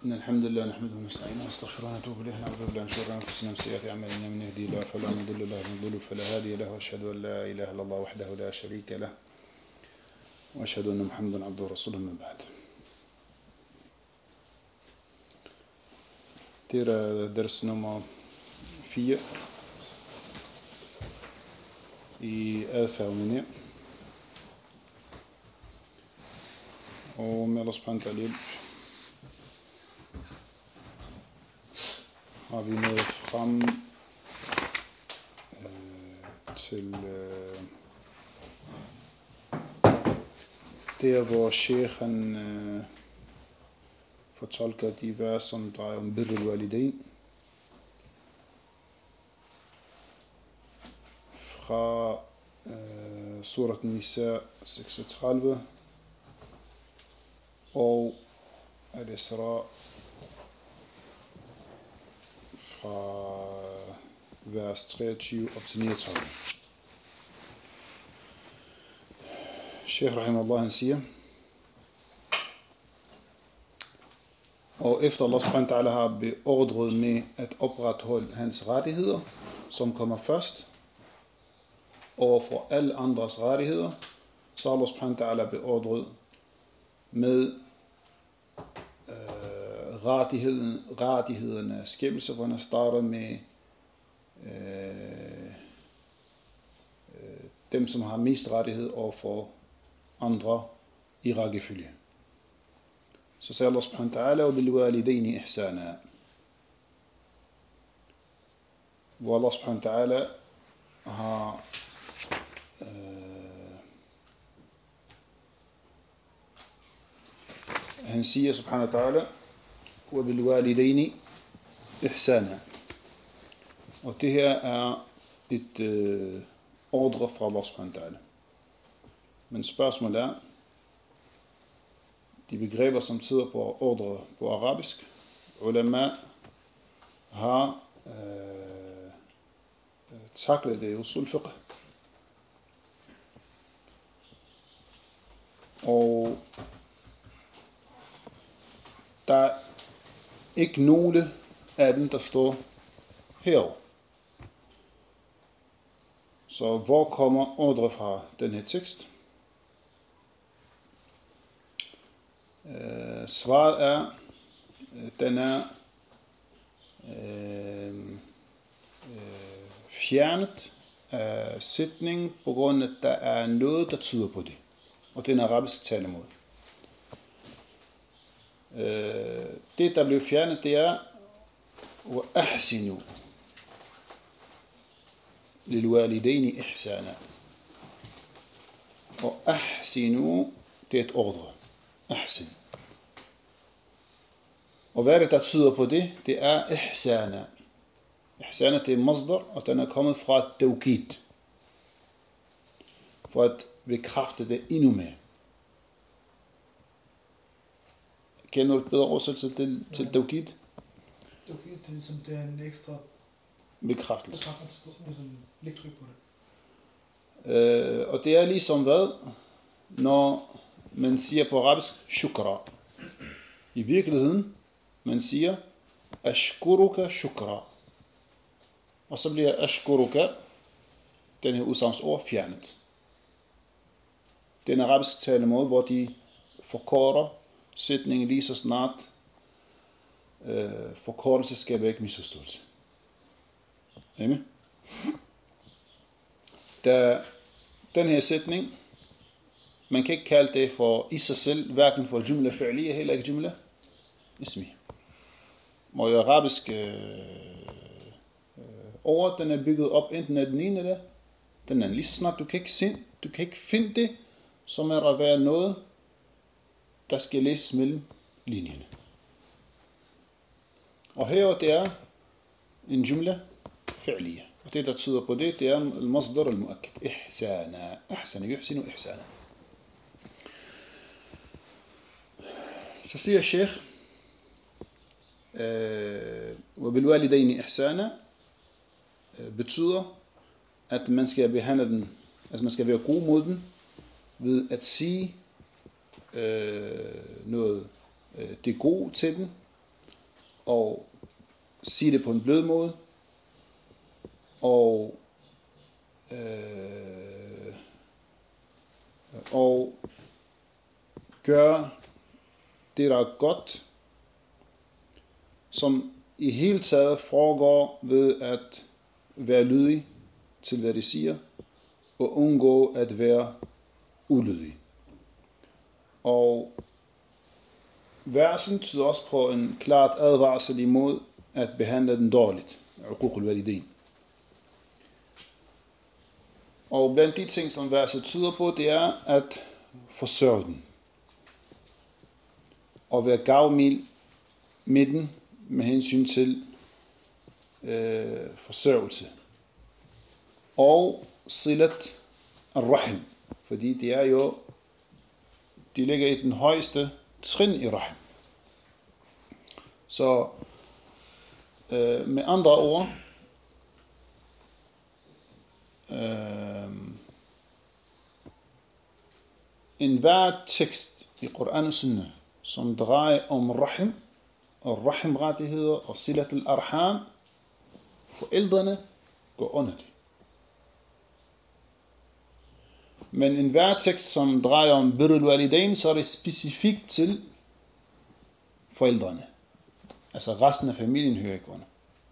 إن الحمد لله نحمده ونستعينه ونستغفره ونتوب إليه نعوذ بالله من شرور أنفسنا ومن سيئات أعمالنا من يهديه الله فلا مضل له ومن يضلل فلا هادي له وأشهد أن لا إله إلا الله وحده لا شريك له وأشهد أن محمدا عبده ورسوله من بعد. Det er deres nummer 4 i adfærd med og med Allah subhanahu wa ta'ala har vi nået frem til der hvor sheikhen fortolker de vers som drejer om birrul walidain fra surat Nisa 36 og Al-Isra fra vers 23 op til 39. Sheikh rahimahullah han siger, og efter Allah subhanahu wa ta'ala har beordret med at opretholde hans rettigheder, som kommer først over for alle andres rettigheder, så har Allah subhanahu wa ta'ala beordret med rettighederne af skabelse, hvor han starter med dem, som har mest rettighed over for andre i rækkefølge. Så siger Allah subhanahu wa ta'ala, وَبِلْ وَالِدَيْنِ إِحْسَانًا, hvor Allah subhanahu wa ta'ala har han siger subhanahu wa ta'ala, وَبِالْوَالِدَيْنِ إِحْسَانًا, og det her er et ordre fra Allah subhanahu wa ta'ala. Men spørgsmålet er, de begreber som tyder på ordre på arabisk, ulama har taklet det i usul fiqh, og der er ikke nogle af dem, der står herovre. Så hvor kommer ordre fra den her tekst? Svaret er, den er fjernet af sætningen på grund af, at der er noget, der tyder på det. Og det er en arabisk talemåde. Det, der blev fjernet, det er وَأَحْسِنُوا لِلْوَالِدَيْنِ إِحْسَانًا. Og أَحْسِنُوا, det er et ordre. أَحْسِن. Og hvad er det, der tyder på det? Det er إِحْسَانًا. إِحْسَانًا, det er masdar, og den er kommet fra tawkid, for at bekræfte det endnu mere. Kender du et bedre oversættelse til tawkid? Tawkid, det er ligesom, det er en ekstra bekræftelse. Ligesom lidt tryk på det. Og det er ligesom hvad? Når man siger på arabisk shukra. I virkeligheden, man siger ashkuruka shukra. Og så bliver ashkuruka, den her udsagnsord, fjernet. Det er en arabisk talemåde, hvor de forkorter sætningen lige så snart forkortelse skaber ikke misforståelse. Amen. Da den her sætning, man kan ikke kalde det for i sig selv, hverken for jumla fi'liya, heller ikke jumla ismi. Og i arabisk ord, den er bygget op enten af den ene eller den anden. Lige så snart du kan ikke finde det, som er at være noget, der skal læses mellem linjerne. Og her det er en jumla fi'liya. Og det, der tyder på det, det er al-masdar al-mu'akkad. Ihsana. Ahsana yuhsinu ihsana. Så siger Sheikh, وَبِالْوَالِدَيْنِ إِحْسَانًا betyder, at man skal behandle den, at man skal være god mod den, ved at sige noget det gode til den, og sige det på en blød måde, og gøre det, der er godt, som i hele taget foregår ved at være lydig til, hvad de siger, og undgå at være ulydig. Og versen tyder også på en klart advarsel imod at behandle den dårligt. Og blandt de ting, som verset tyder på, det er at forsørge den. Og være gavmild med den med hensyn til forsørgelse. Og silat al-rahim. Fordi det er jo, de ligger i den højeste trin i rahim. Så med andre ord, en hver tekst i Koran og Sunnah, som drejer om rahim, og rahim-rettigheder og silat al-arham, forældrene går under det. Men en hver tekst, som drejer om birrul walidain, så er det specifikt til forældrene. Altså resten af familien hører ikke under.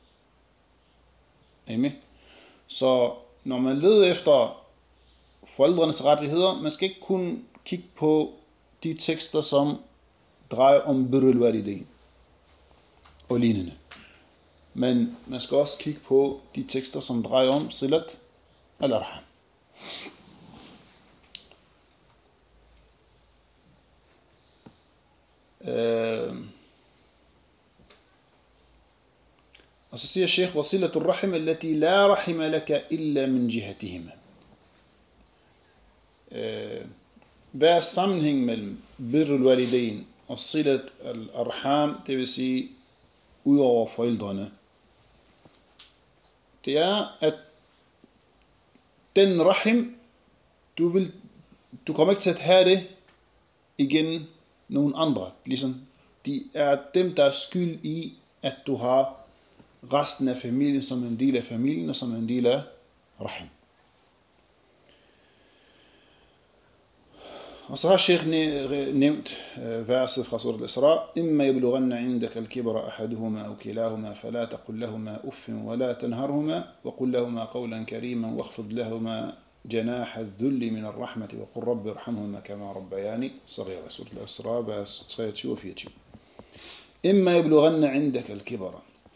Amen. Så når man leder efter forældrenes rettigheder, man skal ikke kun kigge på de tekster, som drejer om birrul walidain og lignende. Men man skal også kigge på de tekster, som drejer om silat al-arham. Og så siger Sheikh, وَصِلَةُ الرَّحِمِ الَّتِي لَا رَحِمَ لَكَ إِلَّا مِنْ جِهَتِهِمَا. Hvad er sammenhæng mellem birrul walidain og silat al-arham, det vil sige ud over forældrene? Det er, at den rahim, du kommer ikke til at have det igen nogen andre. Ligesom de er dem, der er skyld i, at du har resten af familien som en del af familien og som en del af rahim. Og så har Sheikh nævnt verset fra surat al-Isra: إِمَّا يَبْلُغَنَّ عِنْدَكَ الْكِبْرَ أَحَدُهُمَا أَوْ كِلَاهُمَا فَلَا تَقُلْ لَهُمَا أُفٍّ وَلَا تَنْهَرْهُمَا وَقُلْ لَهُمَا قَوْلًا كَرِيمًا وَاخْفِضْ لَهُمَا جناح الذل من الرحمة وقل رب ارحمهما كما ربياني صغيرا. سورة الإسراء vers 23 og 24. إِمَّا يَبْلُغَنَّ عِنْدَكَ الْكِبْرَ.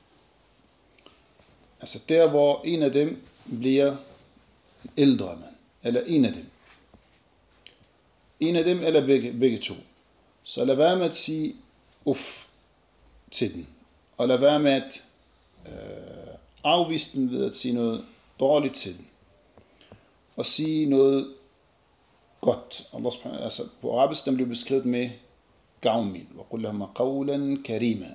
Altså der, hvor en af dem bliver ældre mand, eller en af dem. En af dem, eller begge to. Så lad være med at sige til den. Og lad være med at afvise den ved at sige noget dårligt til den. Og sige noget godt. Altså på arabisk, den bliver beskrevet med gavmild. وَقُلْ لَهُمَا قَوْلًا كَرِيمًا.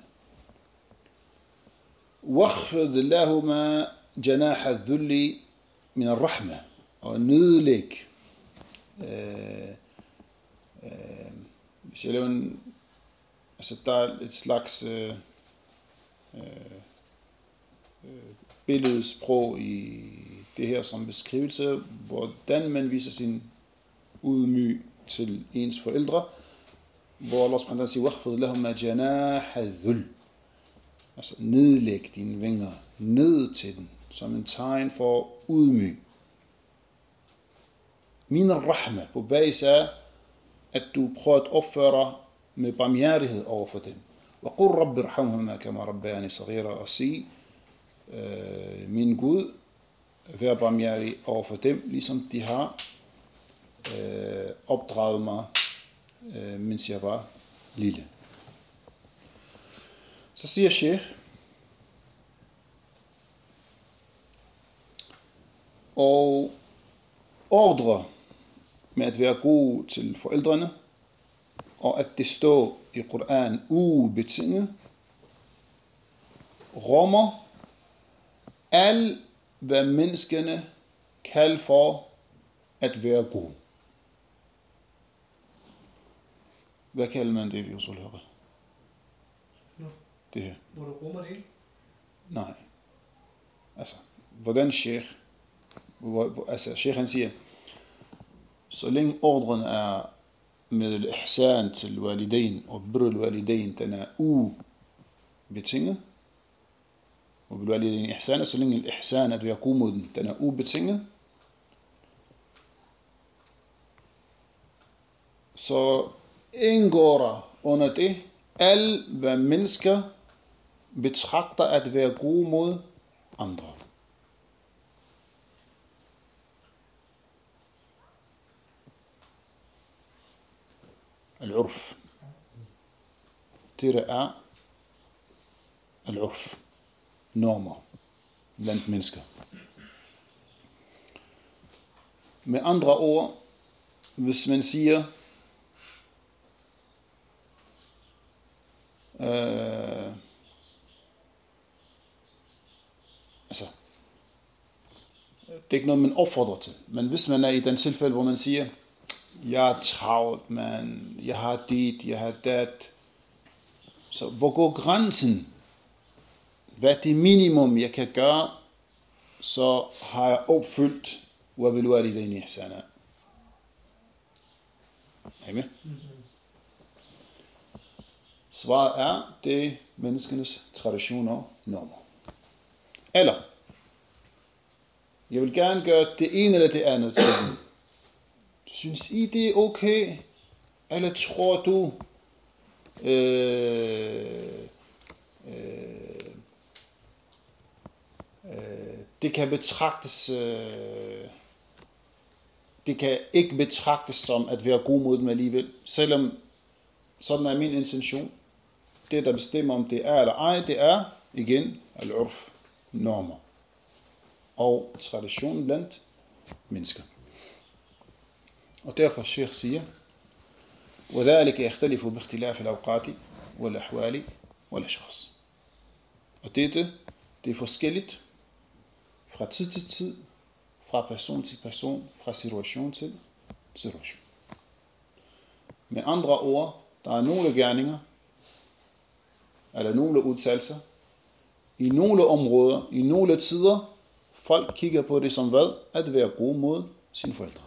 وَاخْفِضْ لَهُمَا جَنَاحَ الذُّلِّ مِنَ الرَّحْمَةِ. Og nedlæg. Hvis jeg laver en, altså der er et slags billedsprog i det her som beskrivelse, hvordan man viser sin udmyg til ens forældre, hvor Allah subhanahu siger, وَخْفِضْ لَهُمَا جَنَاحَ الذُّلِّ. Altså nedlæg dine vinger ned til den, som en tegn for udmyg. Min rahma, på basis af, at du prøver at opføre dig med barmhjertighed over for dem. وَقُلْ رَبِّ ارْحَمْهُمَا كَمَا رَبَّيَانِي صَغِيرًا. Og sig, min Gud, vær barmhjertig over for dem, ligesom de har opdraget mig, mens jeg var lille. Så siger Sheikh, og ordre med at være god til forældrene, og at det står i Koran ubetinget, rummer alt, hvad menneskene kalder for at være god. Hvad kalder man det, vi usul hører? det her. Hvor du rummer det hele? Nej. Altså, hvordan Sheikh? Altså, Sheikh han siger, så længe ordren er med ihsan til walidain og birrul walidain, den er ubetinget. Og bil walidain ihsan, så længe ihsan at være god mod den er ubetinget. Så indgår der under det alt, hvad mennesker betragter at være gode mod andre. Al-urf. Det der er al-urf. Normer blandt mennesker. Med andre ord, hvis man siger, altså, det er ikke noget, man opfordrer til. Men hvis man er i den tilfælde, hvor man siger, jeg er travlt, man, jeg har dit, jeg har dat. Så hvor går grænsen? Hvad er det minimum, jeg kan gøre, så har jeg opfyldt, hvad vil du have i den ihsana? Er I med? Svaret er, det er menneskenes traditioner og normer. Eller, jeg vil gerne gøre det ene eller det andet til dem. Synes I, det er okay? Eller tror du, det kan betragtes, det kan ikke betragtes som at være god mod dem alligevel, selvom sådan er min intention. Det, der bestemmer, om det er eller ej, det er, igen, al-urf, normer og tradition blandt mennesker. Og derfor Sheikh siger, وذلك يختلف باختلاف الأوقات والأحوال والأشخاص. Og det er forskelligt fra tid til tid, fra person til person, fra situation til situation. Med andre ord, der er nogle gerninger, eller nogle udtalelser, i nogle områder, i nogle tider, folk kigger på det som hvad? At være god mod sine forældre.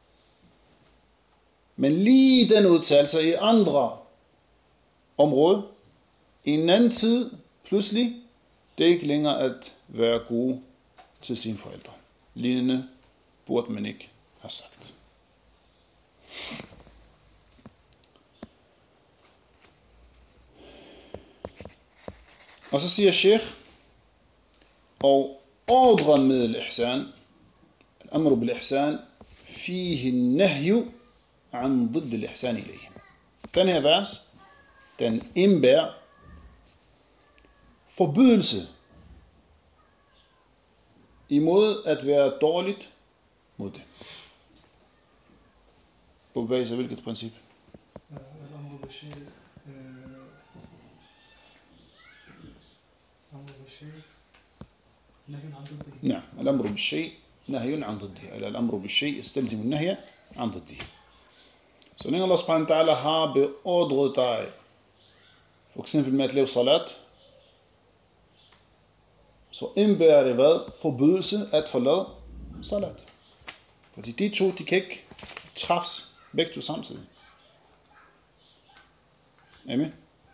Men lige den udtalelse i andre områder, i en anden tid, pludselig, det er ikke længere at være god til sine forældre. Lignende burde man ikke have sagt. Og så siger Sheikh, og ordren med al-ihsan, al-amru bil-ihsan, fihi nahyu an ضد al-ihsan ilayhim. Den her vers, den indbærer forbydelse imod at være dårligt mod det. På basis af hvilket princip? نعم الأمر بالشيء نهي عن ضده eller الأمر بالشيء يستلزم النهي عن ضده. Så længe Allah subhanahu wa ta'ala har beordret dig for eksempel med at lave salat, så indbærer det hvad? Forbydelse at forlade salat. Fordi de to, de kan ikke træffes begge to samtidig. Amen.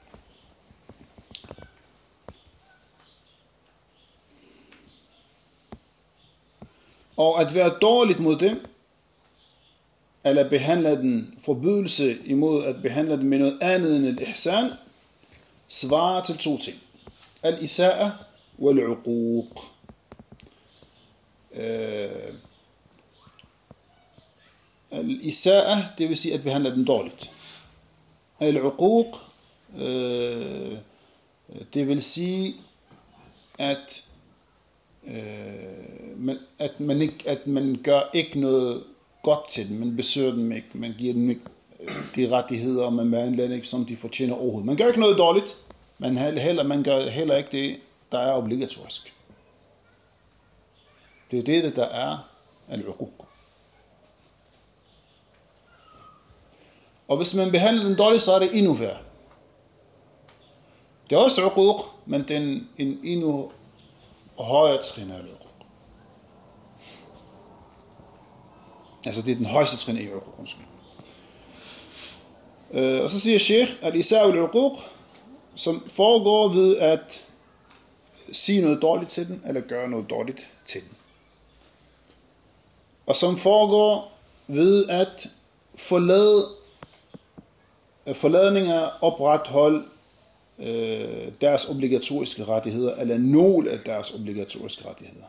Og at være dårligt mod dem, eller behandle den forbydelse imod at behandle den med noget andet end al-ihsan, svarer til to ting. Al-isa'a wal-uquq. Al-isa'a, det vil sige at behandle den dårligt. Al-uquq, det vil sige at man gør ikke noget godt til dem, man besøger dem ikke, man giver dem ikke de rettigheder, man behandler ikke, som de fortjener overhovedet. Man gør ikke noget dårligt, man gør heller ikke det, der er obligatorisk. Det er det, der er al-uquq. Og hvis man behandler dem dårligt, så er det endnu værre. Det er også uquq, men den en endnu højere trin af uquq. Altså det er den højeste trin af uquq, undskyld. Og så siger Sheikh, at især uquq, som foregår ved at sige noget dårligt til den, eller gøre noget dårligt til den. Og som foregår ved at forladninger opretholde deres obligatoriske rettigheder, eller nogle af deres obligatoriske rettigheder.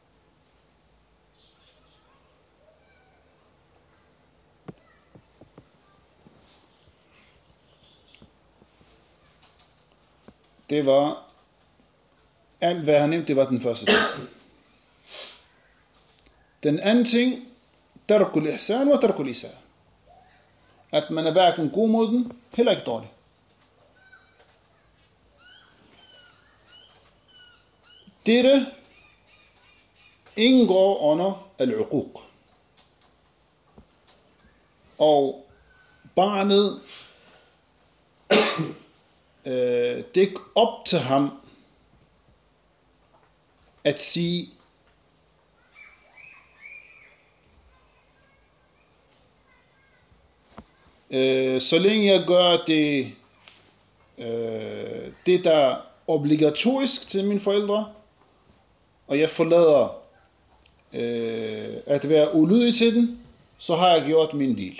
Det var alt, hvad han nævnte, det var den første ting. Den anden ting, tarkul ihsan og tarkul isa. At man er hverken god mod den, heller ikke dårlig. Dette indgår under al-uquq. Og barnet, det er ikke op til ham at sige, så længe jeg gør det, det der er obligatorisk til mine forældre, og jeg forlader at være ulydig til den, så har jeg gjort min del.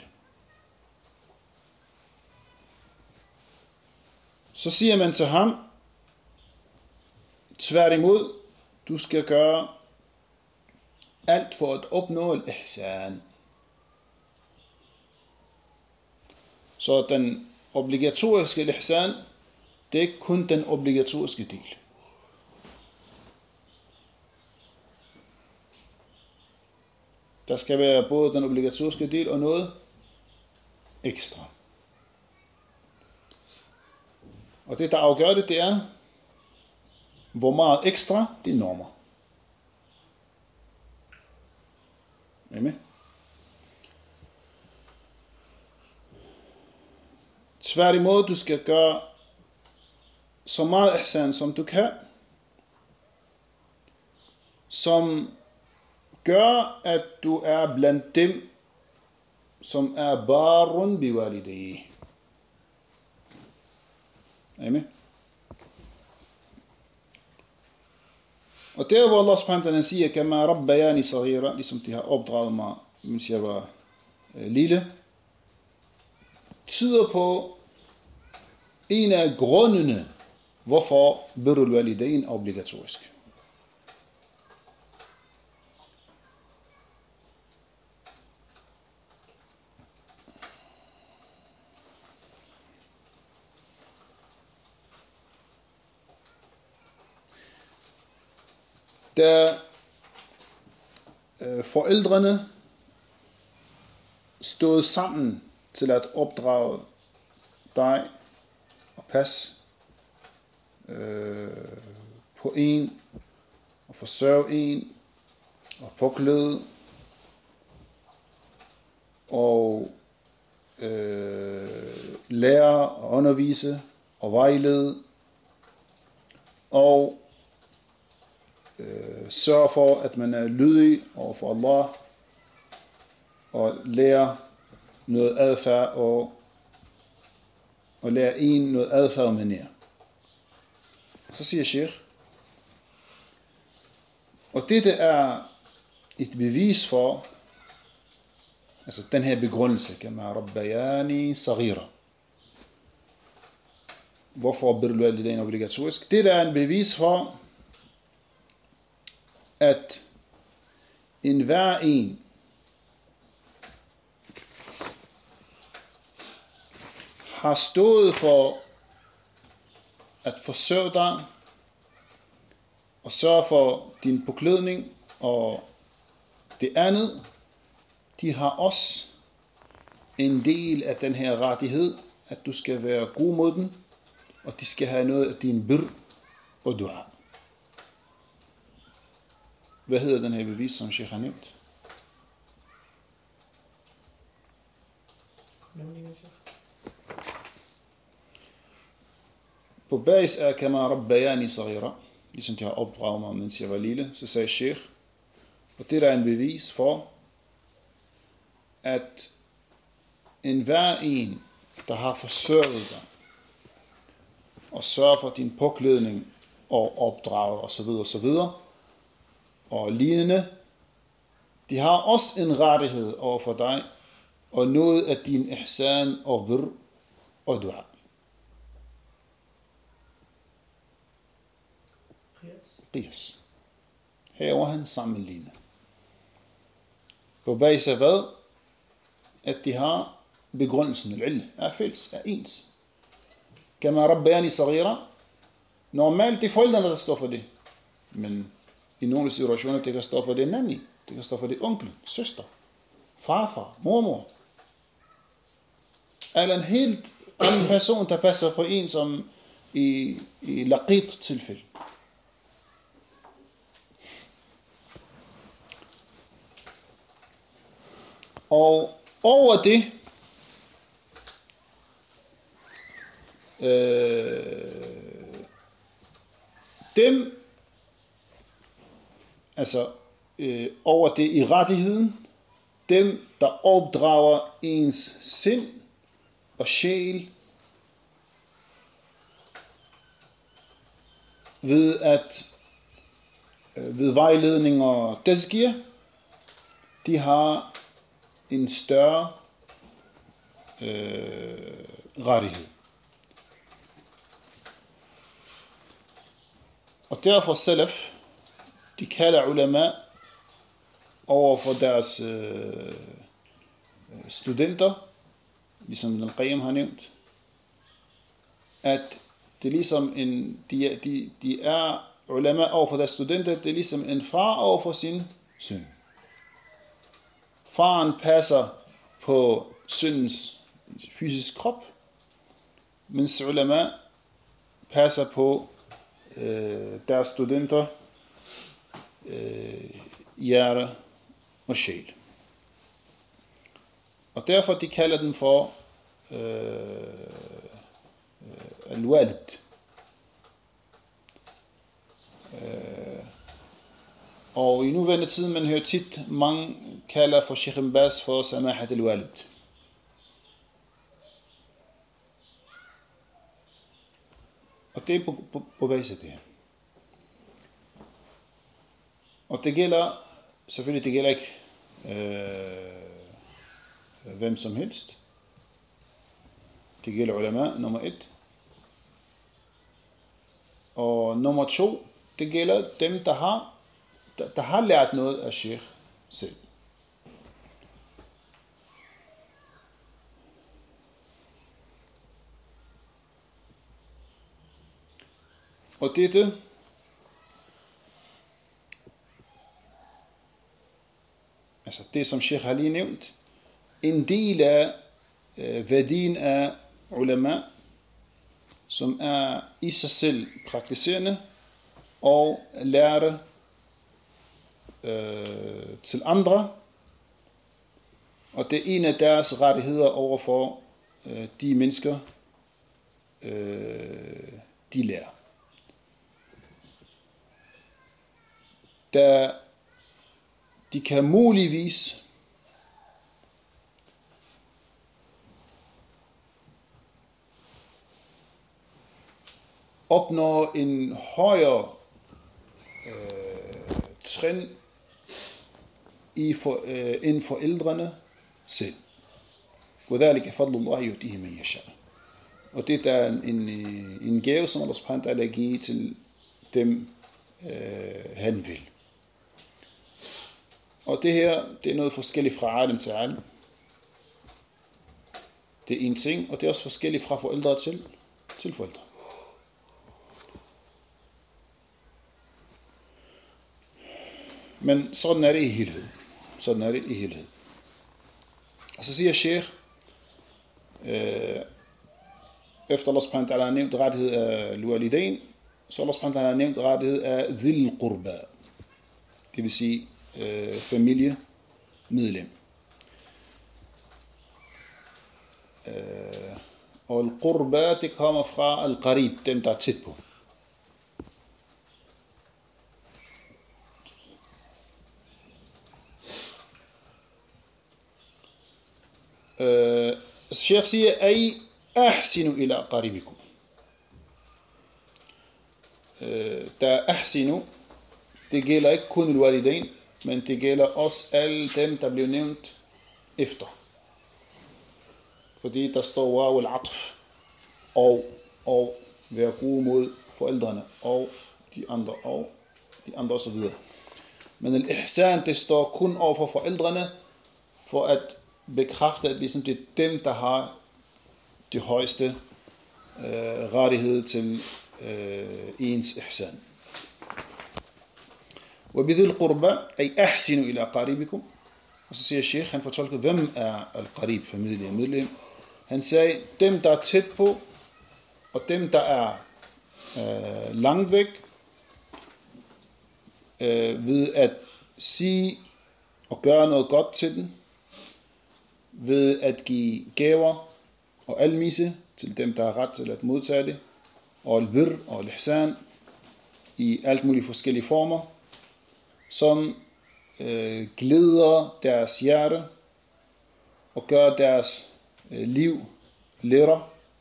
Så siger man til ham, tværtimod, du skal gøre alt for at opnå al-ihsan. Så den obligatoriske al-ihsan, det er ikke kun den obligatoriske del. Der skal være både den obligatoriske del og noget ekstra. Og det, der afgør det, det er, hvor meget ekstra, det er normer. Er I med? Tværtimod, du skal gøre så meget ihsan, som du kan, som gør, at du er blandt dem, som er barun biwalidayhi. Er I med? Og der hvor Allah subhanahu wa ta'ala siger, kama rabbayani saghira, ligesom de har opdraget mig, mens jeg var lille, tyder på en af grundene, hvorfor birrul walidayn er obligatorisk. Da forældrene stod sammen til at opdrage dig og passe på en, og forsørge en, og påklæde, og lære og undervise og vejlede, og sørge for, at man er lydig over for Allah, og lære noget adfærd, og lære en noget adfærd og manér. Så siger Sheikh, og dette er et bevis for, altså den her begrundelse, kama rabbayani saghira. Hvorfor birrul walidayn er obligatorisk? Det er en bevis for, at enhver en har stået for at forsørge dig og sørge for din påklædning og det andet, de har også en del af den her rettighed, at du skal være god mod den, og de skal have noget af din birr og dua. Hvad hedder den her bevis, som Sheikh har nævnt? på basis af kama rabbayani saghira, ligesom de har opdraget mig, mens jeg var lille, så sagde Sheikh, og det der er en bevis for, at enhver en, der har forsørget dig, og sørger for din påklædning, og opdraget osv. Og lignende, de har også en rettighed over for dig, og noget af din ihsan og bir og dua. Qiyas. Herover han sammenligner. På basis af hvad? At de har begrundelsen, al-ilm, er fælles, er ens. Kama rabbayani saghira. Normalt det er forældrene, der står for det. Men i nogle situationer, det kan stå for det nanny, det kan stå for det onkel, søster, farfar, mormor. Eller en helt anden person, der passer på en, som i laqit tilfælde. Og over det, dem, altså over det i rettigheden, dem, der opdrager ens sind og sjæl ved vejledning og tazkiyah, de har en større rettighed. Og derfor salaf, de kalder ulama over for deres studenter, ligesom Ibn al-Qayyim har nævnt, at det er ligesom de er ulama over for deres studenter, det er ligesom en far over for sin søn. Faren passer på sønnens fysisk krop, mens ulama passer på deres studenter hjerte og sjæl. Og derfor de kalder den for al-walid. Og i nuværende tid, man hører tit, mange kalder for Sheikh Ibn Baz for samahat al-walid. Og det er på basis af det her. Og det gælder, selvfølgelig det gælder ikke hvem som helst. Det gælder ulama, nummer 1. Og nummer 2, det gælder dem, der har lært noget af Sheikh selv. Og dette altså det som Sheikh har lige nævnt, en del af værdien af ulama, som er i sig selv praktiserende og lærer til andre, og det er en af deres rettigheder overfor de mennesker, de lærer. Da de kan muligvis opnå en højere trin end forældrene selv. وَذَلِكَ فَضْلُ اللَّهِ يُؤْتِيهِ مَنْ يَشَاءُ. Og det er en gave, som Allah subhanahu wa ta'ala giver til dem, han vil. Og det her, det er noget forskelligt fra alim til alim. Det er en ting, og det er også forskelligt fra forældre til forældre. Men sådan er det i helhed. Sådan er det i helhed. Og så siger Sheikh, efter Allah subhanahu wa ta'ala har nævnt rettighed af al-walidain, så Allah subhanahu wa ta'ala har nævnt rettighed af dhil qurba. Det vil sige familiemedlem. Og al-qurba, det kommer fra al-qarib, dem der er tæt på. Sheikh siger, ay ahsinu ila qaribikum. Der ahsinu, det gælder ikke kun al-walidain, men det gælder også alle dem, der blev nævnt efter. Fordi der står waw al-atf, og være gode mod forældrene, og de andre og så videre. Men al-ihsan, det står kun over for forældrene, for at bekræfte, at ligesom det er dem, der har det højeste rettighed til ens ihsan. وبذي القربى أي أحسنوا إلى قريبكم. Og så siger Sheikh, han fortolker, hvem er al-qarib, familie. Han sagde, dem der er tæt på, og dem der er langt væk, ved at sige og gøre noget godt til dem, ved at give gaver og almisse til dem, der har ret til at modtage det, og al-birr og al-ihsan i alt muligt forskellige former, som glæder deres hjerte og gør deres liv lettere.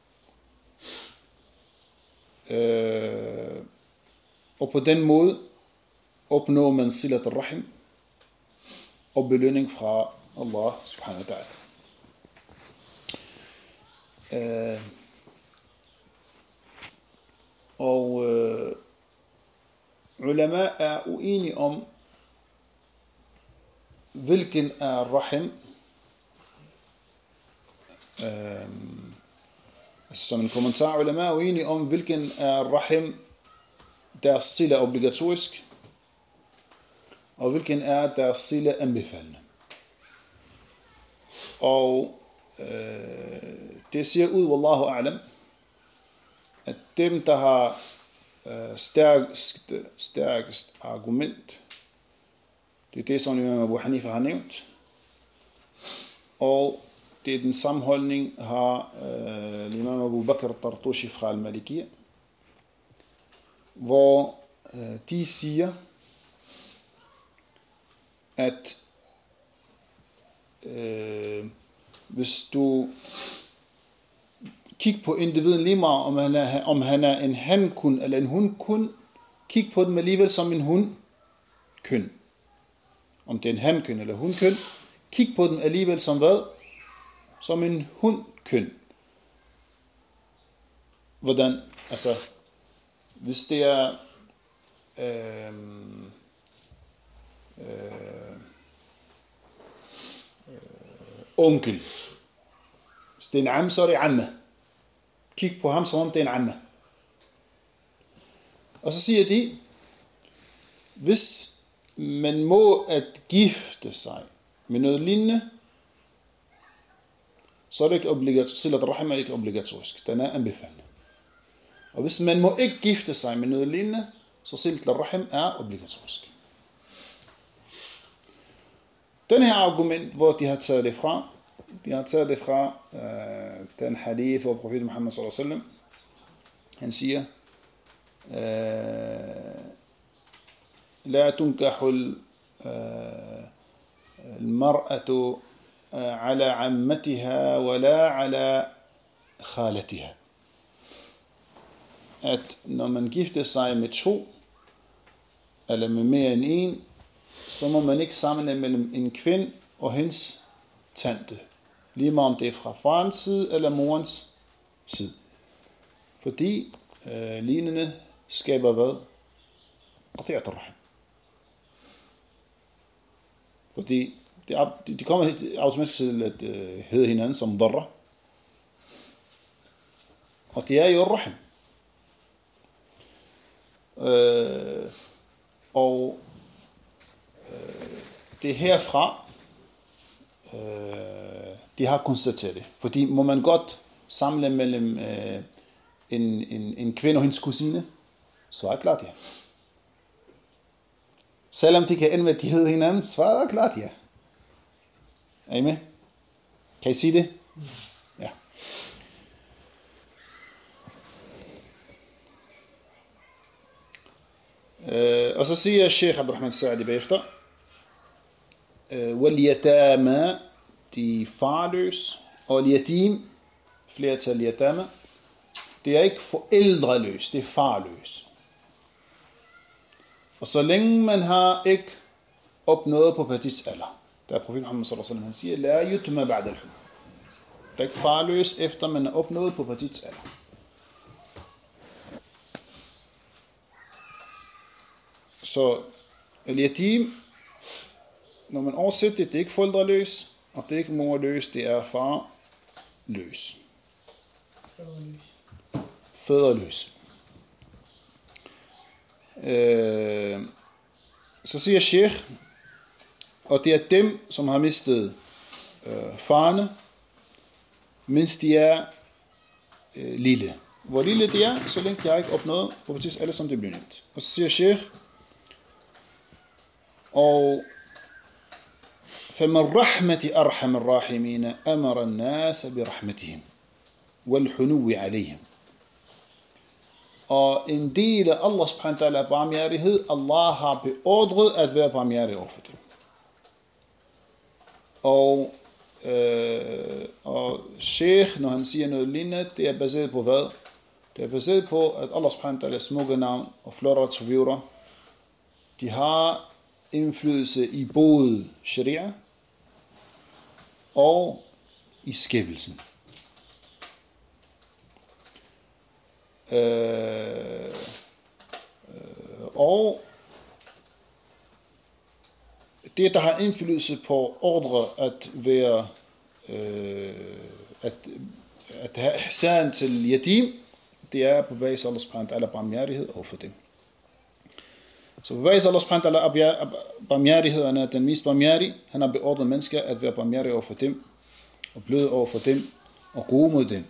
Og på den måde opnår man silat al-rahim og belønning fra Allah subhanahu wa ta'ala. Ulama er uenige om, hvilken er rahim. Som en kommentar, ulama er uenige om, hvilken er rahim, deres sila obligatorisk, og hvilken er deres sila anbefalende. Og det ser ud, wallahu a'lam, at dem, der har stærkest argument, det er det, som Imam Abu Hanifa har nævnt, og det er den sammenholdning, har Imam Abu Bakr al-Tartushi fra al-Malikiyya, hvor de siger, at hvis du kigger på individen lige meget, om han er en hankun eller en hunkun, kig på dem alligevel som en hunkøn. Om det er en hankøn eller hunkøn, kig på dem alligevel som hvad? Som en hunkøn. Hvordan? Altså, hvis det er onkel. Hvis det er en am, så er det amme. Kig på ham, som om det er en amme. Og så siger de, hvis man må at gifte sig med noget lignende, så er det ikke obligatorisk. Silat al-rahim er ikke obligatorisk. Den er anbefalende. Og hvis man må ikke gifte sig med noget lignende, så silat al-rahim er obligatorisk. Den her argument, hvor de har taget det fra, den hadith, hvor profeten Muhammad sallallahu alaihi wasallam, han siger, لا تنكح المرأة على عمتها ولا على خالتها. At når man gifter sig med to, eller med mere end en, så må man ikke sammenligne mellem en kvinde og hendes tante. Lige meget om det er fra farens side eller morens side. Fordi lignende skaber hvad? Qati'at al-rahim. Fordi de kommer automatisk til at hedde hinanden som darra. Og det er jo rahim. Og det er herfra, de har konstateret det. Fordi må man godt samle mellem en kvinde og hendes kusine, så er det klart ja. Selvom de kan ende med, at de hedder hinanden, så er det klart ja. Er I med? Kan I sige det? Ja. Og så siger Sheikh Abdurrahman Sa'di bagefter, wal-yatama, de farløs, og al-yatim, flertal yatama, det er ikke forældreløs, det er farløs. Og så længe man har ikke opnået pubertets alder, der er profet Muhammad sallallahu alaihi wasallam, han siger, la yutma ba'da al-hulm. Der er ikke farløs, efter man har opnået pubertets alder. Så al-yatim, når man oversætter det, det er ikke forældreløs, og det er ikke morløs, det er farløs. Fædreløs. Så siger Sheikh, og det er dem, som har mistet farne, mens de er lille. Hvor lille de er, så længe de har ikke opnået pubertets alder, som det bliver nemt. Og så siger Sheikh, og فمن رحمة أرحم الراحمين أمر الناس برحمتهم والحنو عليهم. Og en del af Allah subhanahu wa ta'ala barmhjertighed, Allah har beordret at være barmhjertig over for dem. Og Sheikh, når han siger noget lignende, det er baseret på hvad? Det er baseret på, at Allah subhanahu wa ta'ala smukke navn og flotte attributter, de har indflydelse i både sharia og i skabelsen. Og det, der har indflydelse på ordre at være at have ihsan til yatim, det er på basis af Allah subhanahu wa ta'ala barmhjertighed over for dem. Så på basis af Allah subhanahu wa ta'ala barmhjertighed, han er den mest barmhjertige. Han har beordret mennesker at være barmhjertige over for dem, og bløde over for dem, og gode mod dem.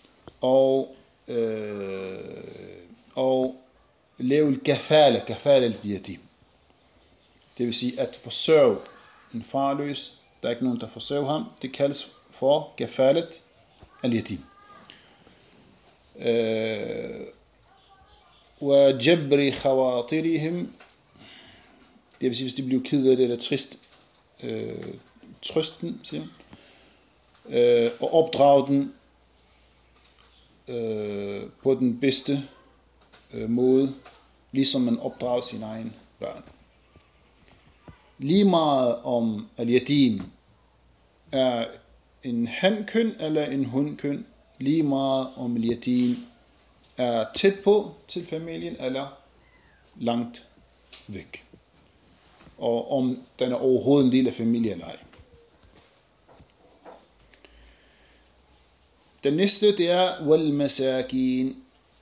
Og lave kafala al-yatim. Det vil sige at forsørge en farløs. Der er ikke nogen, der forsørger ham. Det kaldes for kafalat al-yatim. Og jabri khawatirihim. Det vil sige, hvis de bliver ked af det, eller trist, trøsten, siger man, og opdrage den på den bedste måde, ligesom man opdrager sine egne børn. Lige meget om al-yatim er en hankøn eller en hundkøn, lige meget om al-yatim er tæt på til familien eller langt væk, og om den er overhovedet en del af familien eller ej. Den næste, det er wal masakin.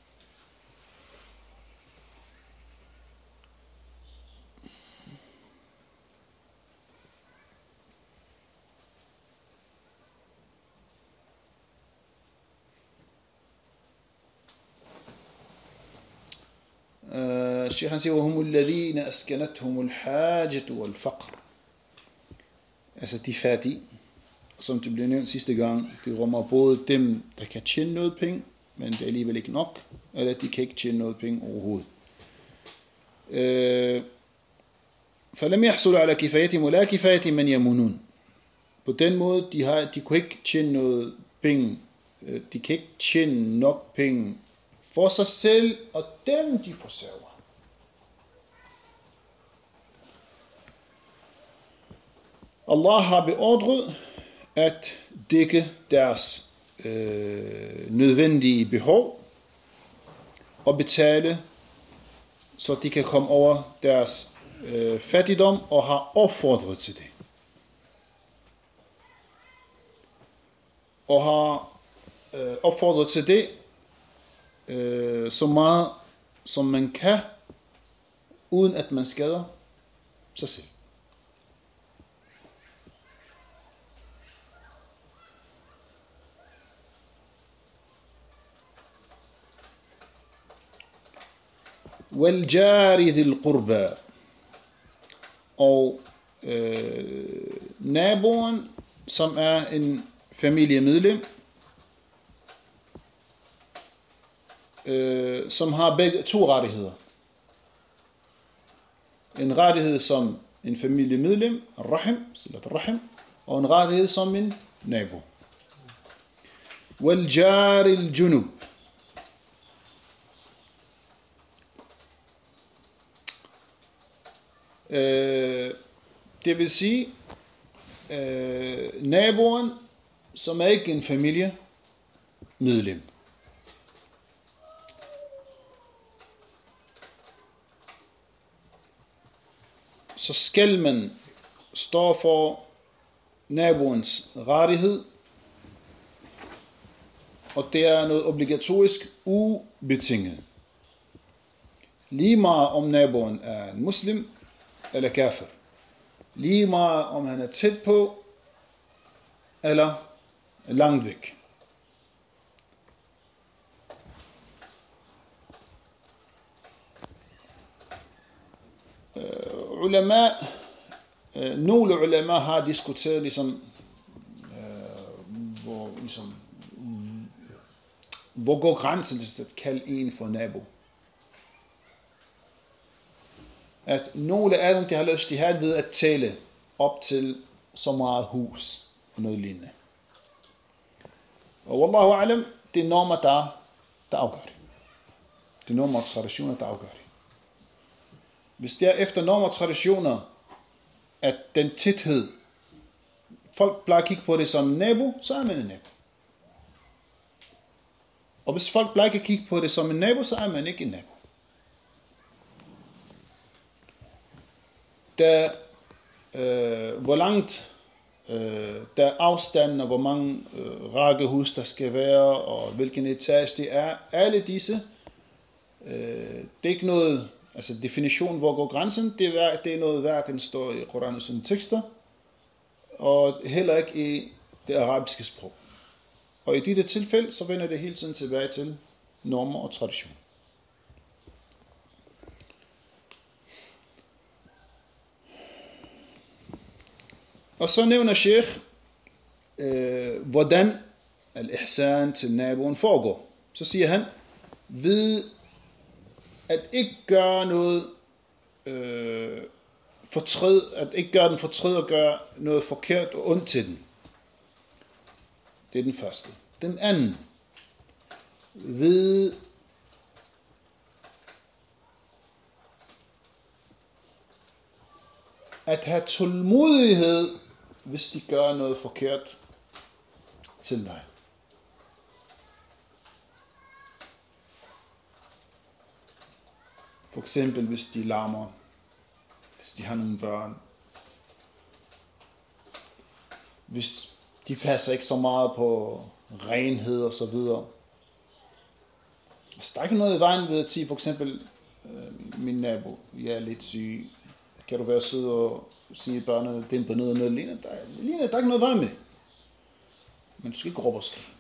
الشيخ نسي وهم الذين أسكنتهم الحاجة والفقر. Altså de fattige, som det blev nævnt sidste gang, det rummer både dem, der kan tjene noget penge, men det er alligevel ikke nok, eller de kan ikke tjene noget penge overhovedet. فلم يحصل على كفايتهم ولا كفاية من يمنون. På den måde, de kunne ikke tjene noget penge, de kan ikke tjene nok penge for sig selv, og dem de forsørger. Allah har beordret at dække deres nødvendige behov og betale, så de kan komme over deres fattigdom, og har opfordret til det. Og har opfordret til det så meget som man kan, uden at man skader sig selv. والجار ذي القربى. Og naboen, som er en familiemedlem, som har begge to rettigheder. en rettighed som en familiemedlem, rahim, og en rettighed som en nabo. والجار الجنوب. Det vil sige, naboen, som er ikke en familiemedlem. Så skal man stå for naboens rettighed, og det er noget obligatorisk ubetinget. Lige meget om naboen er en muslim eller kafir. Lige meget om han er tæt på eller langt væk. Nogle ulema har diskuteret hvor går grænsen til at kalde en for nabo. At nogle af dem, de har lyst ved at tale op til så meget hus og noget lignende. Og wallahu alam, det er normer, der afgør det. Det er normer og traditioner, der afgør det. Hvis det er efter normer og traditioner, at den tæthed, folk plejer at kigge på det som en nabo, så er man en nabo. Og hvis folk plejer at kigge på det som en nabo, så er man ikke en nabo. Hvor langt der er afstanden, og hvor mange rækkehus der skal være, og hvilken etage det er, alle disse, det er ikke noget, altså definition, hvor går grænsen, det er noget, hverken står i Koranens tekster, og heller ikke i det arabiske sprog. Og i dette tilfælde, så vender det hele tiden tilbage til normer og tradition. Og så nævner Sheikh, hvordan al-ihsan til naboen foregår. Så siger han, ved at ikke gøre noget at ikke gøre den fortræd og gøre noget forkert og ondt til den. Det er den første. Den anden, ved at have tålmodighed, hvis de gør noget forkert til dig. For eksempel hvis de larmer, hvis de har nogle børn, hvis de passer ikke så meget på renhed og så videre. Altså, der er ikke noget i vejen ved at sige, for eksempel, min nabo, jeg er lidt syg, kan du være sød og sige børnene, dæmper noget og noget lignende. Der er ikke noget i vejen med. Men du skal ikke råbe og skrige.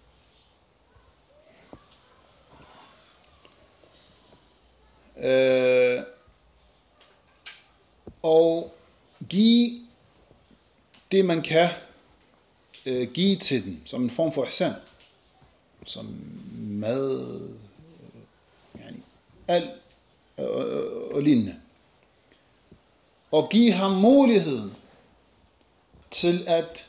Og give det man kan give til den, som en form for ihsan, som mad, alt og lignende. Og give ham muligheden til at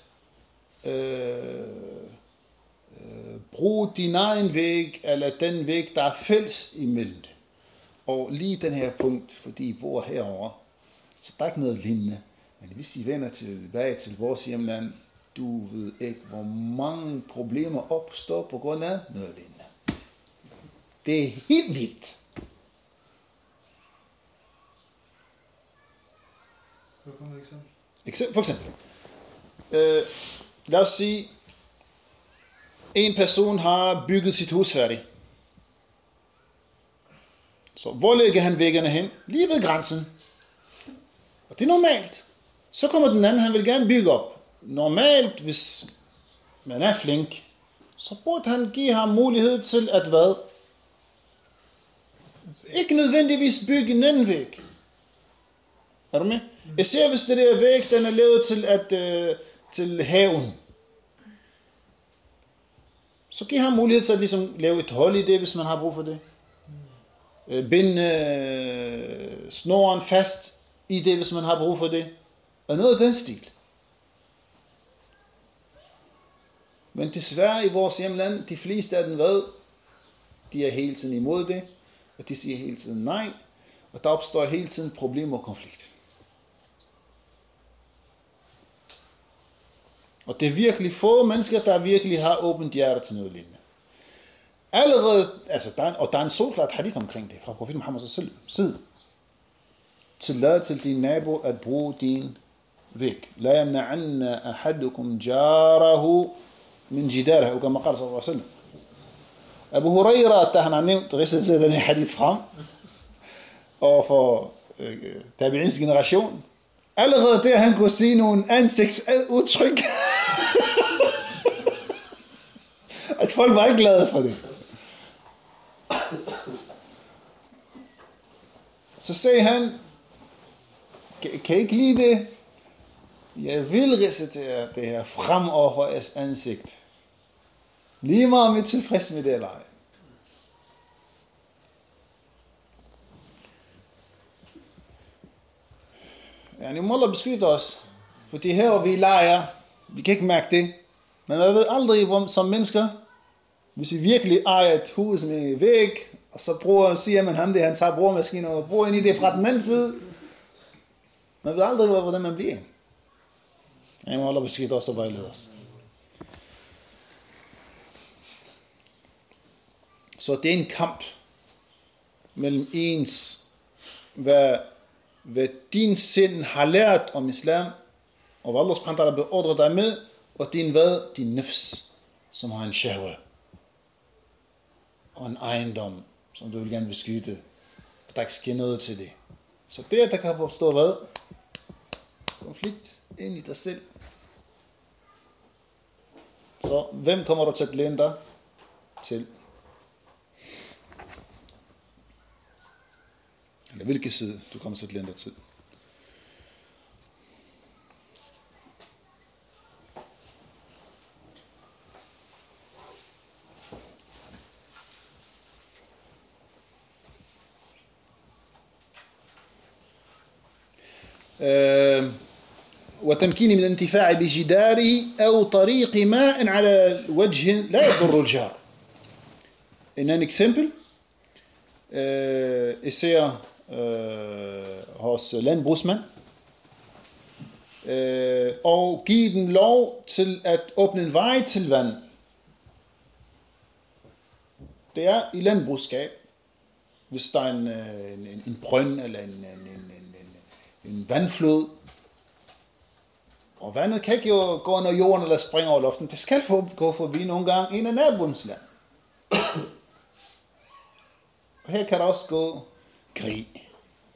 bruge din egen væg, eller den væg, der er fælles imellem det. Og lige den her punkt, fordi I bor herovre, så der er ikke noget lignende. Men hvis I vender tilbage til vores hjemland, du ved ikke, hvor mange problemer opstår på grund af noget lignende. Det er helt vildt. For eksempel. Lad os sige, en person har bygget sit hus færdigt. Så hvor lægger han væggene hen? Lige ved grænsen. Og det er normalt. Så kommer den anden, han vil gerne bygge op. Normalt, hvis man er flink, så burde han give ham mulighed til at hvad? Ikke nødvendigvis bygge en anden væg. Er du med? Især hvis det der væg, den er lavet til haven. Så giv ham mulighed til at ligesom lave et hold i det, hvis man har brug for det. Binde snoren fast i det, hvis man har brug for det. Og noget af den stil. Men desværre i vores hjemland, de fleste af dem de er hele tiden imod det, og de siger hele tiden nej, og der opstår hele tiden problemer og konflikt. Og det er virkelig få mennesker, der virkelig har åbent hjerte til noget lignende. Allerede, altså der er en solklart hadith omkring det, fra profeten Muhammed selv side. Tillad til din nabo at bruge din væg. La yamna'anna ahadukum jarahu min jidarah, og kama qala sallallahu alaihi wasallam. Abu Huraira, da han har nævnt ridset den her hadith frem, og for tabi'ins generation, allerede der han kunne sige nogle ansigtsudtryk, at folk var ikke glade for det. Så sagde han, kan I ikke lide det? Jeg vil recitere det her frem over jeres ansigt. Lige meget om I er tilfreds med det eller ej. Ja, må Allah beskytte os. For det her, vi leger, vi kan ikke mærke det. Men man ved aldrig, som mennesker, hvis vi virkelig ejer et hus med væg, og så siger man ham det, han tager brugermaskinen og bruger ind i det fra den anden side. Man ved aldrig, hvordan man bliver. Ja, må Allah beskytte os og vejlede os. Så det er en kamp mellem ens, hvad din sind har lært om islam, og hvad Allah subhanahu wa ta'ala beordrer dig med, og din nafs, som har en shahwa, og en ejendom, som du vil gerne beskytte, og der ikke sker noget til det. Så der kan opstå hvad? Konflikt ind i dig selv. Så hvem kommer du til at læne dig til? Eller hvilken side du kommer til at læne dig til? وتمكين من الانتفاع بجداره أو طريق ماء على وجه لا يضر الجار. En eksempel, især hos landbrugsmand, og give dem lov til at åbne en vej til vand. Det er i landbrugsskab, hvis der er en brønd eller en vandflod, og vandet kan ikke jo gå under jorden eller springe over luften. Det skal gå forbi nogle gange en af naboens land. Og her kan der også gå krig.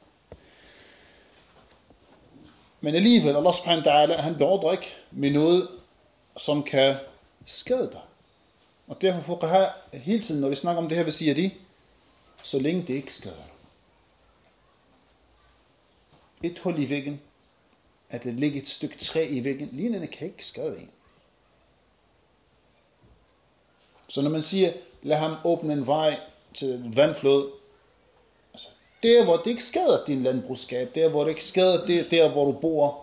Men alligevel, Allah subhanahu wa ta'ala, han beordrer ikke med noget, som kan skade dig. Og derfor fuqaha hele tiden, når vi snakker om det her, hvad siger de? Så længe det ikke skader dig. Et hul i væggen, at det ligger et stykke træ i væggen, lignende kan ikke skade en. Så når man siger, lad ham åbne en vej til en vandflod, altså der hvor det ikke skader din landbrugsskab, der hvor det ikke skader der hvor du bor,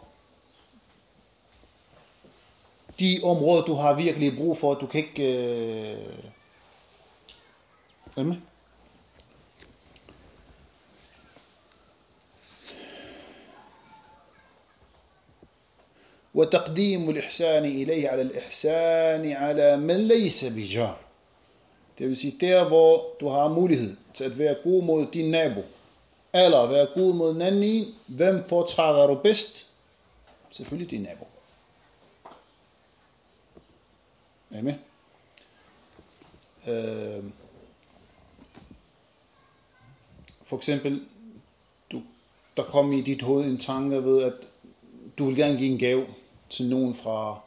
de områder du har virkelig brug for, du kan ikke وتقديم الإحسان إليه على الإحسان على من ليس بجار. Det vil sige, der hvor du har mulighed til at være god mod din nabo, eller være god mod en anden en, hvem foretrækker du bedst? Selvfølgelig din nabo. Er I med? For eksempel, der kom i dit hoved en tanke ved, at du vil gerne give en gave til nogen fra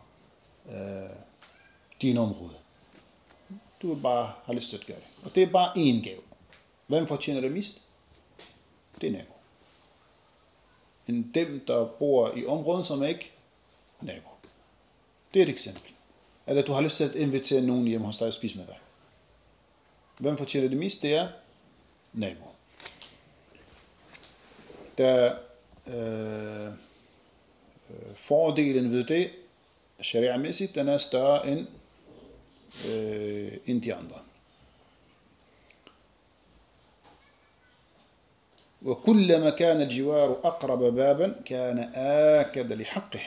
din område. Du vil bare have lyst til at gøre det. Og det er bare én gave. Hvem fortjener det mest? Det er nabo. End dem, der bor i området, som er ikke nabo. Det er et eksempel. Eller du har lyst til at invitere nogen hjem hos dig og spise med dig. Hvem fortjener det mest? Det er nabo. der fordelen ved det, sharia-mæssigt, den er større end de andre. وكلما كان الجوار أقرب بابا كان آكد لحقه.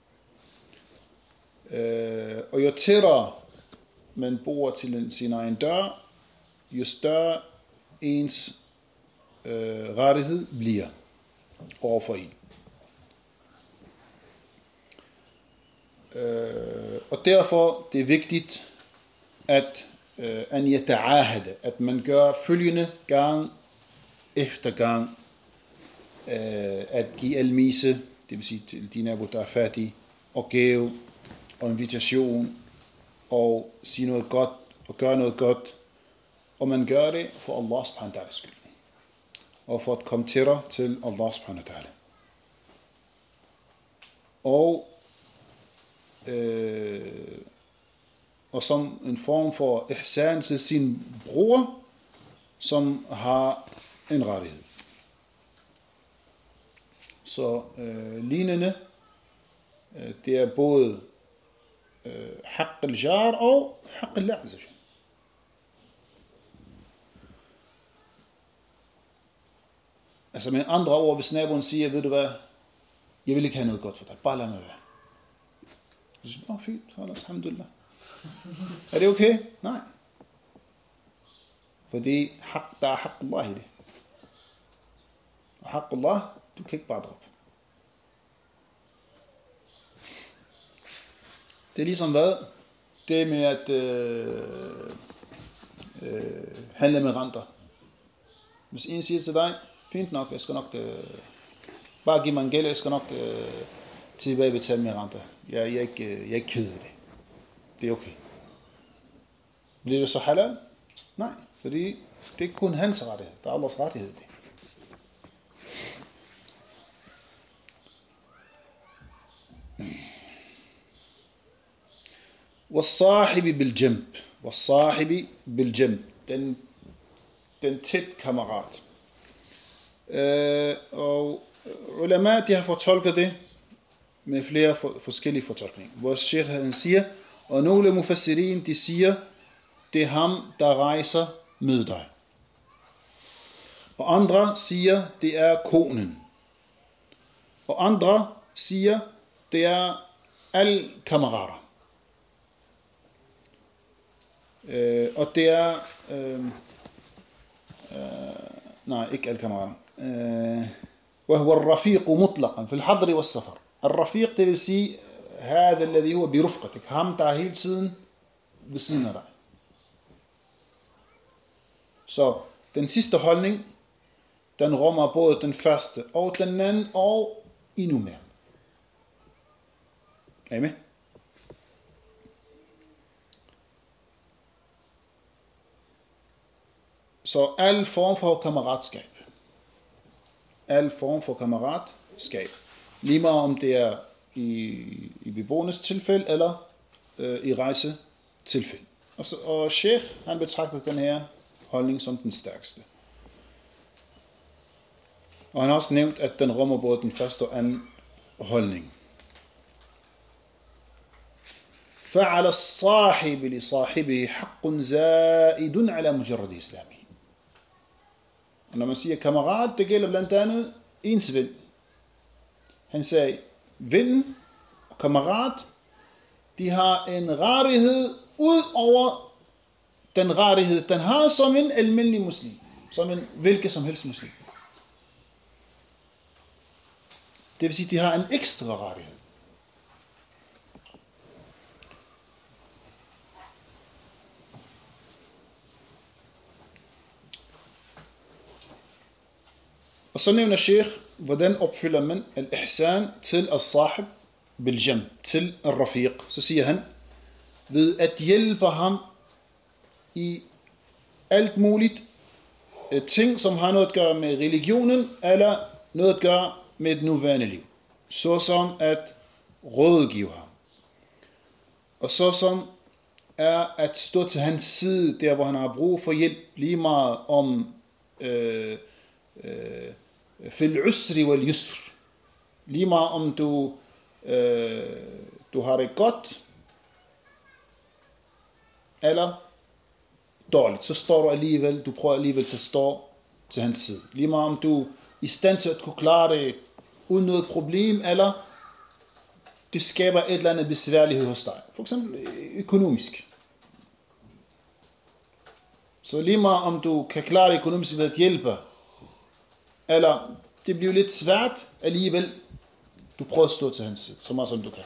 Og jo tættere man bor til sin egen dør, jo større ens rettighed bliver overfor en. Og derfor det er vigtigt at at man gør følgende gang efter gang, at give almise, det vil sige til de nabo, der er fattige, og gave, og invitation, og sige noget godt, og gøre noget godt, og man gør det for Allah subhanahu wa ta'ala skyld, og for at komme tættere til Allah subhanahu wa ta'ala. Og som en form for ihsan til sin bror, som har en rettighed. Så lignende, det er både haqq al-jar og haqq Allah azza wa jalla. Altså med andre ord, hvis naboen siger, ved du hvad, jeg vil ikke have noget godt for dig, bare lad mig være. Så siger fint, alhamdulillah. Er det okay? Nej. Fordi der er haqq Allah i det. Og haqq Allah, du kan ikke bare droppe. Det er ligesom hvad? Det med at handle med renter. Hvis en siger til dig, fint nok, jeg skal nok bare give mig en gæld, jeg skal nok tilbagebetale med renter. Jeg er ikke ked af det. Det er okay. Bliver det så halal? Nej, fordi det er ikke kun hans rettighed, det er Allahs rettighed det. والصاحب بالجنب والصاحب بالجنب den tæt kammerat. Og ulama, de har fortolket det med flere forskellige fortolkninger. Vores sheikh han siger, og nogle mufassirin, de siger, det er ham, der rejser med dig. Og andre siger, det er konen. Og andre siger, det er alle kammerater. Og det er nej, ikke alle kammerater. وهو الرفيق مطلقا في الحضر والسفر. الرفيق det vil sige هذا الذي هو برفقتك, ham der er hele tiden ved siden af dig. Så den sidste holdning, den rummer både den første og den anden og endnu mere. Er I med? Så al form for kammeratskab. Al form for kammeratskab. Lige meget om det er i beboernes tilfælde eller i rejsetilfælde. Og Sheikh, han betragter den her holdning som den stærkeste. Og han har også nævnt, at den rummer både den første og anden holdning. فعلى الصاحب لصاحبه حق زائد على مجرد إسلامه. Og når man siger kammerat, det gælder blandt andet ens ven. Han sagde, ven og kammerat, de har en rettighed ud over den rettighed, den har som en almindelig muslim. Som en hvilket som helst muslim. Det vil sige, de har en ekstra rettighed. Og så nævner Sheikh, hvordan opfylder man al-ihsan til al-sahib bil-jam, til al-rafiq. Så siger han, ved at hjælpe ham i alt muligt ting, som har noget at gøre med religionen, eller noget at gøre med et nuværende liv. Såsom at rådgive ham. Og såsom er at stå til hans side, der hvor han har brug for hjælp, lige meget om fil usri wal yusr. Lige meget om du har det godt, eller dårligt, så står du alligevel, du prøver alligevel til at stå til hans side. Lige meget om du er i stand til at kunne klare det uden noget problem, eller det skaber et eller andet besværlighed hos dig. For eksempel økonomisk. Så lige meget om du kan klare det økonomisk ved at hjælpe, eller det bliver lidt svært alligevel, du prøver at stå til hans side, så meget som du kan.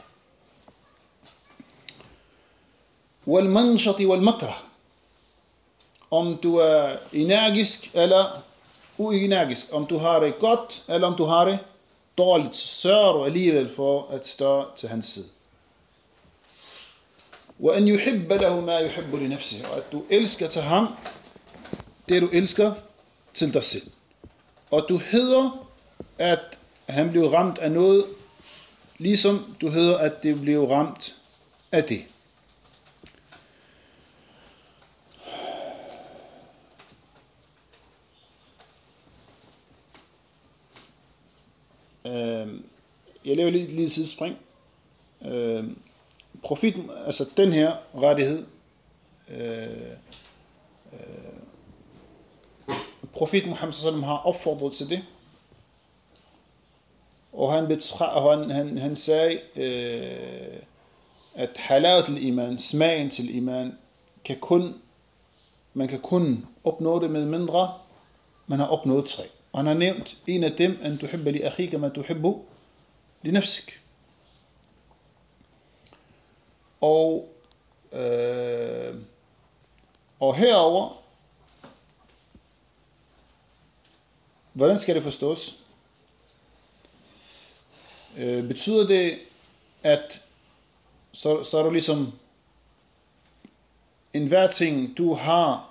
Wal manshati wal makrah. Om du er energisk eller uenergisk, om du har det godt eller om du har det dårligt, så sørger du alligevel for at stå til hans side. Wa an yuhibba lahu ma yuhibbu li nafsihi, og at du elsker til ham det du elsker til dig selv. Og du hedder at han blev ramt af noget, ligesom du hedder at det blev ramt af det. Jeg laver lige et lille sidespring. Profeten, altså den her rettighed, profeten Muhammed sallam har opfordret til det, og han sagde, at halavet til iman, smagen til iman, man kan kun opnå det med mindre, man har opnået 3. Og han har nævnt en af dem, an tuhibba li akhika ma tuhibbu li nafsik. Og herover, hvordan skal det forstås? Betyder det, at så er du ligesom en hver ting, du har,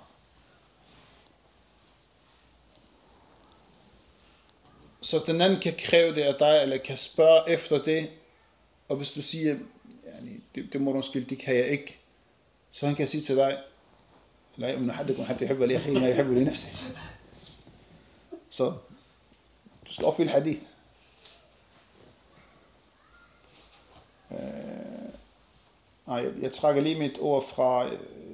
så den anden kan kræve det af dig, eller kan spørge efter det, og hvis du siger, det må du skylde, det kan jeg ikke, så han kan sige til dig, så du skal opfylde hadith. Jeg trækker lige mit ord fra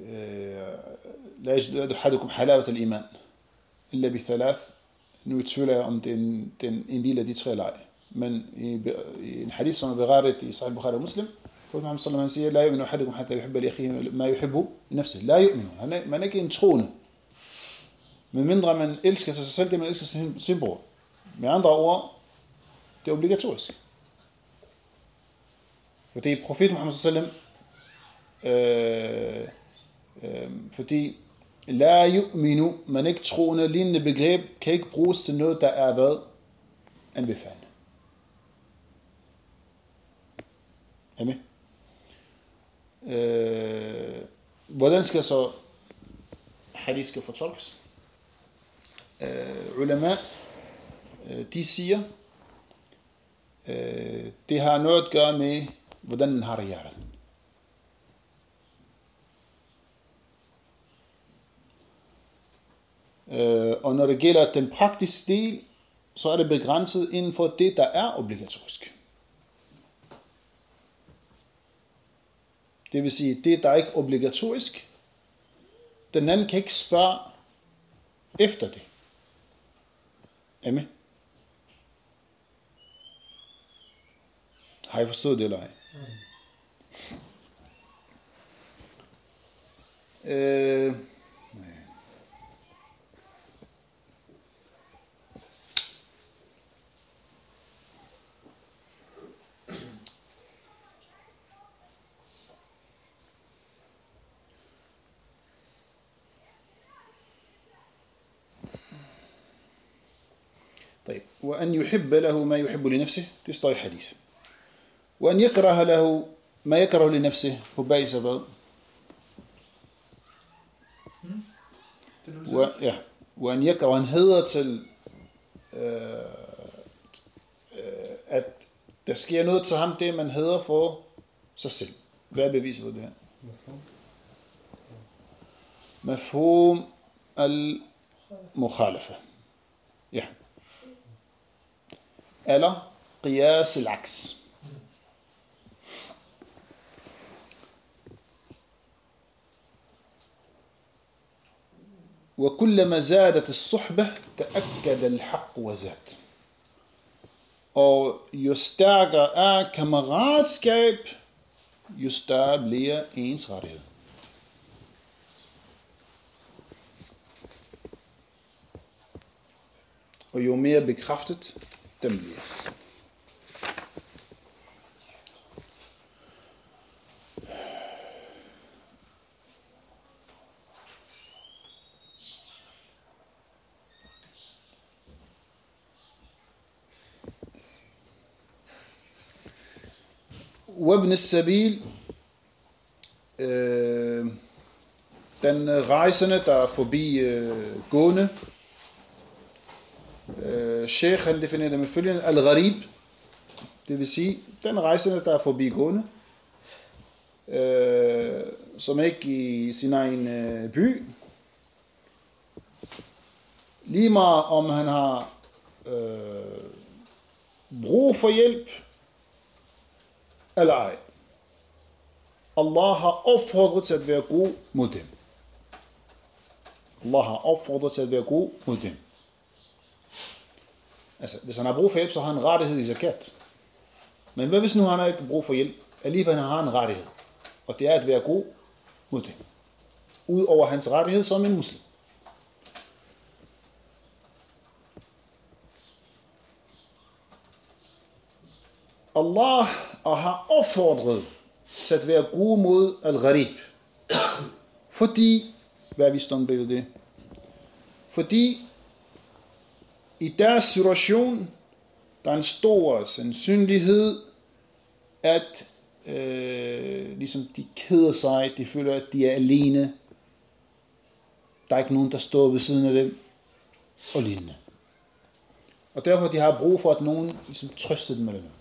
la yajid ahadukum halawat al-iman illa bi thalath. Nu tvivler jeg om den en del af de 3 leg. Men i en hadith, som er berettet i Sahih Bukhari og Muslim, hvor Muhammed sallallahu alaihi wasallam siger, la yu'minu ahadukum hatta yuhibba li akhihi ma yuhibbu li nafsihi. La yu'minu. Man er ikke en troende. Men mindre man elsker sig selv, det man elsker sin bror. Med andre ord, det er obligatorisk. Fordi profeten Muhammed sallallahu alaihi wasallam, fordi la yu'minu, man ikke troende, lignende begreb, kan ikke bruges til noget, der er hvad? Anbefalende. Er med? Hvordan skal så hadith skal fortolkes? Ulama, de siger, det har noget at gøre med, hvordan den har det hjertet. Og når det gælder den praktiske del, så er det begrænset inden for det, der er obligatorisk. Det vil sige, det, der er ikke obligatorisk, den anden kan ikke spørge efter det. Er med? Har I forstået det, eller ej? طيب وأن يحب له ما يحب لنفسه تستوي الحديث وأن يكره له ما يكره لنفسه فباي سبب وأن يكره en hader til at der sker noget til ham, det man hader for sig selv. Hvad er beviset for det her? Mafhum al-mukhalafa. Ja. eller qiyas al-aks. وكلما زادت الصحبة تأكد الحق وزاد. Og jo stærkere er kammeratskab, jo større bliver ens rettighed. Og jo mere bekræftet dem bliver. وابن السبيل, den rejsende, der er forbi gående. Sheikh han definerer det med følgende: al-gharib, det vil sige den rejsende, der er forbi gående, som ikke i sin egen by. Lige meget om han har brug for hjælp eller ej. Allah har opfordret til at være god mod dem. Allah har opfordret til at være god mod dem. Altså, hvis han har brug for hjælp, så har han en rettighed i zakat. Men hvad hvis nu han har ikke brug for hjælp? Alligevel han har en rettighed. Og det er at være god mod dem. Udover hans rettighed som en muslim. Allah har opfordret til at være god mod al-gharib. Fordi, hvad er visdom blev det? Fordi i deres situation, der er en stor sandsynlighed, at ligesom de keder sig, de føler, at de er alene. Der er ikke nogen, der står ved siden af dem, og lignende. Og derfor de har brug for, at nogen ligesom trøster dem med dem.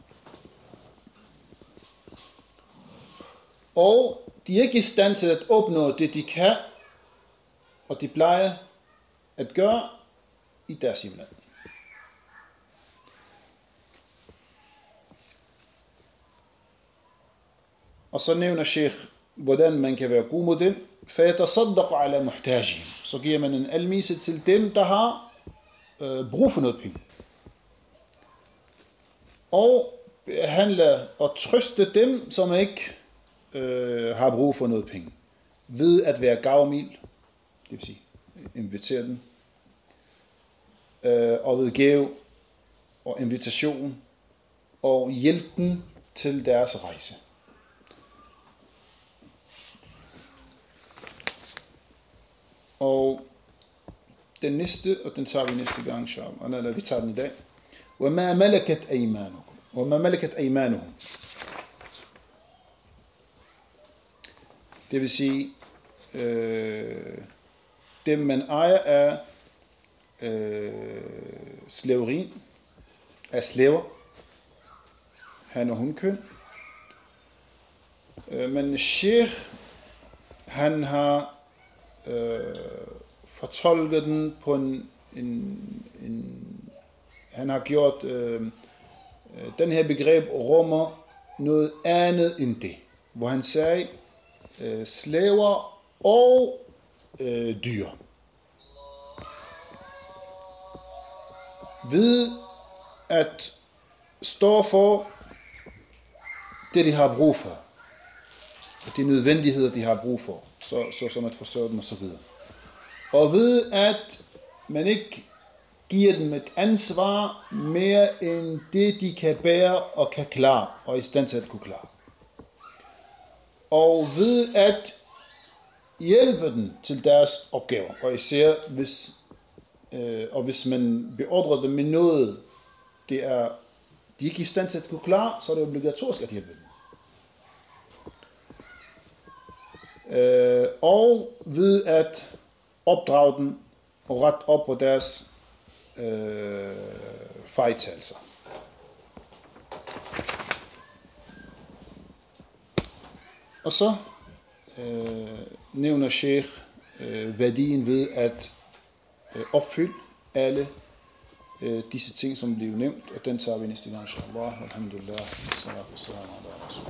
Og de er ikke i stand til at opnå det, de kan, og de plejer at gøre i deres hjemland. Og så nævner Sheikh, hvordan man kan være god mod dem. فَيَتَصَدَّقُ عَلَى مُحْتَاجِهِمْ. Så giver man en almise til dem, der har brug for noget penge. Og handler og trøste dem, som ikke har brug for noget penge. Ved at være gavmild, det vil sige invitere dem, og ved gave og invitation og hjælpen til deres rejse. Og den næste, og den tager vi næste gang, inshallah. Eller vi tager den i dag. وَمَا مَلَكَتْ أَيْمَانُكُمْ وَمَا مَلَكَتْ أَيْمَانُهُمْ. Det vil sige, dem man ejer af slaveri, af slaver, han og hun køn. Men Sheikh, han har fortolket den på han har gjort den her begreb rummer noget andet end det, hvor han sagde slaver og dyr. Ved at stå for det, de har brug for, de nødvendigheder, de har brug for, så som at forsørge dem og så videre. Og ved at man ikke giver dem et ansvar mere end det, de kan bære og kan klare, og er i stand til at kunne klare. Og ved at hjælpe dem til deres opgaver, og især hvis man beordrer dem med noget, de er ikke i stand til at kunne klare, så er det obligatorisk at hjælpe dem. Og ved at opdrage dem og rette op på deres fejltagelser. Og så nævner Sheikh værdien ved at opfylde alle disse ting, som blev nævnt, og den tager vi næste gang, inshallah. Alhamdulillah. Salatu wassalamu ala rasul.